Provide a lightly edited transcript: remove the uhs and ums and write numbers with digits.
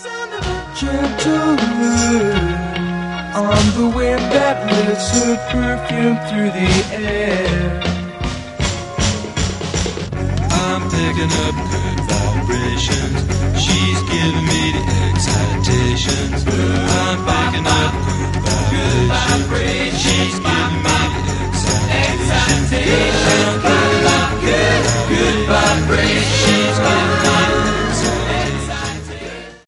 Gentle wind on the wind that lifts her perfume through the air. I'm picking up good vibrations. She's giving me